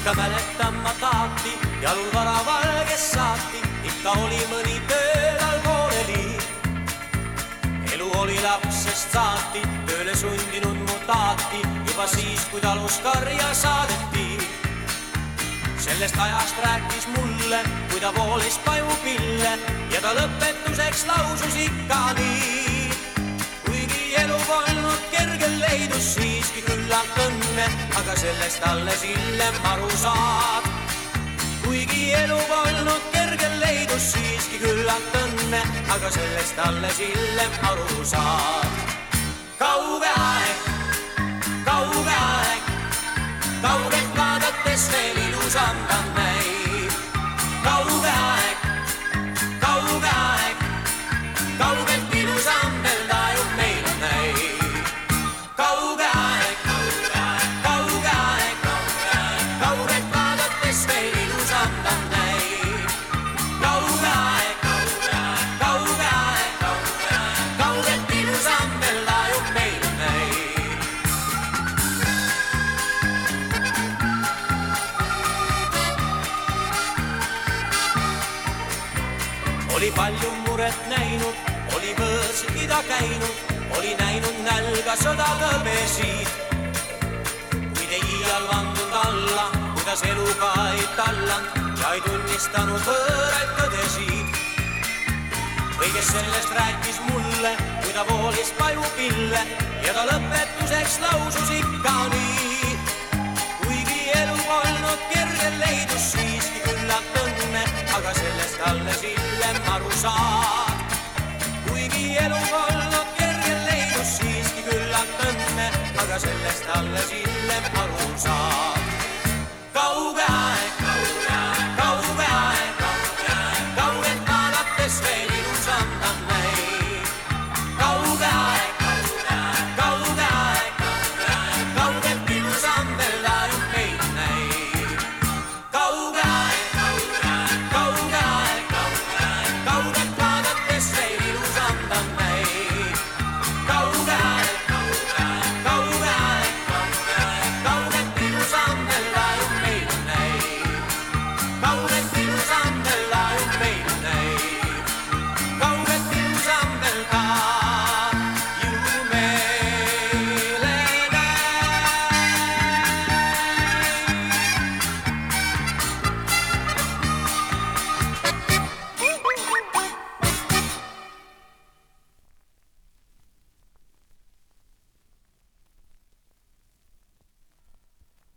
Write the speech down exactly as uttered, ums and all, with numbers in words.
ikka mäletan ma taati, jalul varaval, kes saati, ikka oli mõni tööl all pooleli. Elu oli lapsest saati, tööle sundinud mu taati, juba siis, kui talus karja saadeti. Sellest ajast rääkis mulle, kui ta voolis pajupille ja ta lõpetuseks lausus ikka nii. Kuigi elu polnud kergel leidus siiski küllalt õnne, aga sellest alles hiljem aru saad. Kuigi elu polnud kergel leidus siiski küllalt õnne, aga sellest alles hiljem aru saad. Kauge aeg, kauge aeg, kaugelt vaadates veel ilusam ta näib. Kauge aeg, kauge aeg, kaugelt ilusam veel tajub meil näib. Kauge aeg, kauge aeg, kaugelt vaadates veel ilusam ta näib. Kauge aeg, kauge aeg, kaugelt ilusam veel tajub meil näib. Oli palju muret näinud, oli võõrsikida käinud, oli näinud nälga sõda tõbesid. Kuid ei iial vandund alla, kuidas eluga ei talland ja ei tunnistanud võõraid tõdesid. Kõigest sellest rääkis mulle, kui ta voolis pajupille ja ta lõpetuseks lausus ikka nii. Kuigi elu polnud kergel leidus siiski küllalt õnne, aga sellest alles hiljem aru saad. Kuigi elu polnud kergel leidus siiski küllalt õnne, aga sellest alles hiljem aru saad.